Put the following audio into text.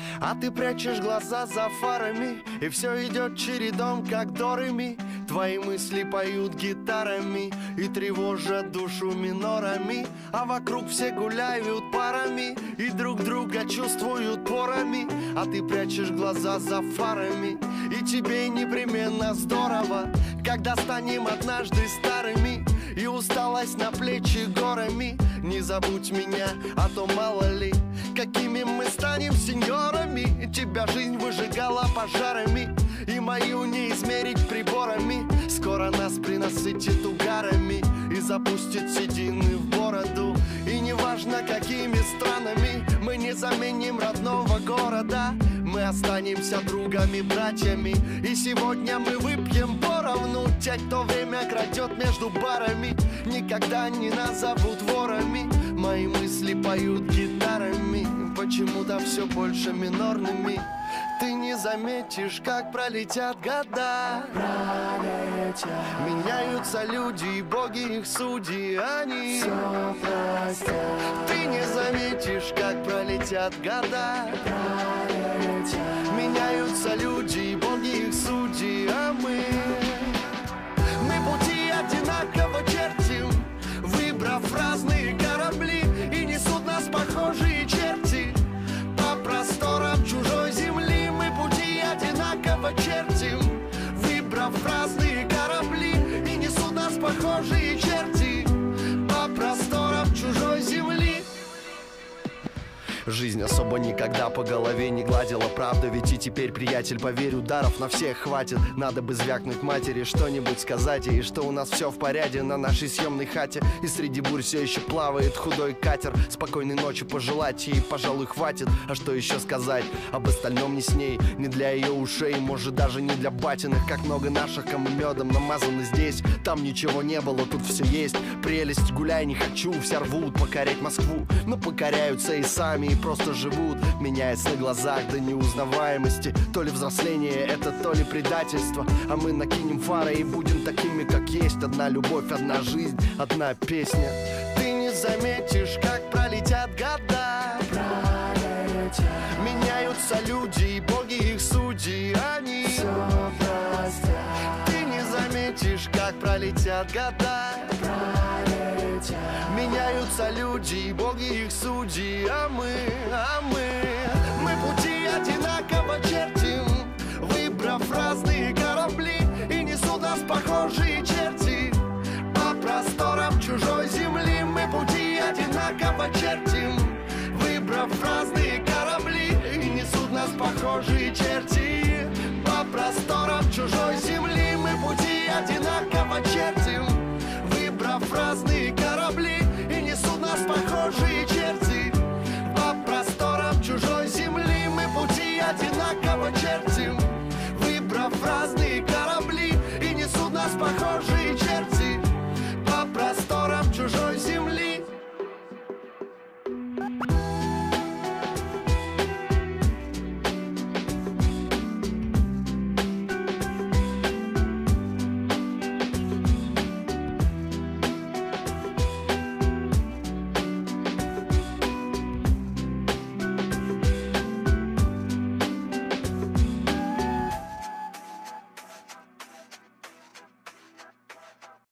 А ты прячешь глаза за фарами, и все идет чередом, как до ре ми. Твои мысли поют гитарами и тревожат душу минорами. А вокруг все гуляют парами и друг друга чувствуют порами. А ты прячешь глаза за фарами, и тебе непременно здорово, когда станем однажды старыми и усталость на плечи горами. Не забудь меня, а то мало ли, какими мы станем сеньорами. Тебя жизнь выжигала пожарами, и мою не измерить приборами. Скоро нас принасытит угарами и запустит седины в бороду. И неважно, какими странами мы не заменим родного города, мы останемся другами, братьями. И сегодня мы выпьем поровну. Те, кто время крадет между барами, никогда не назовут ворами. Мои мысли поют гитарами, почему-то все больше минорными. Ты не заметишь, как пролетят года. Меняются люди, и боги их судьи, они все простят. Ты не заметишь, как пролетят года. Меняются люди, и боги их судьи, а мы пути одинаково чертим, выбрав разные корабли, и несут нас похожие черти по просторам чужой земли. Мы пути одинаково чертим, выбрав разные корабли, и несут нас похожие черти по просторам чужой земли. Жизнь особо никогда по голове не гладила, правда, ведь и теперь, приятель, поверь, ударов на всех хватит. Надо бы звякнуть матери, что-нибудь сказать ей, что у нас все в порядке на нашей съемной хате. И среди бурь все еще плавает худой катер. Спокойной ночи пожелать ей, пожалуй, хватит. А что еще сказать? Об остальном не с ней, не для ее ушей, может даже не для батиных. Как много наших, кому медом намазаны здесь. Там ничего не было, тут все есть. Прелесть, гуляй, не хочу, все рвут покорять Москву, но покоряются и сами, и просто живут, меняясь на глазах до неузнаваемости. То ли взросление это, то ли предательство. А мы накинем фары и будем такими, как есть. Одна любовь, одна жизнь, одна песня. Ты не заметишь, как пролетят года. Меняются люди, и боги их судьи, они все простят. Ты не заметишь, как пролетят года. Меняются люди, и боги их судьи, а мы пути одинаково чертим, выбрав разные корабли, и несут нас похожие черти по просторам чужой земли. Мы пути одинаково чертим, выбрав разные корабли, и несут нас похожие черти по просторам чужой земли. Мы пути одинаково чертим,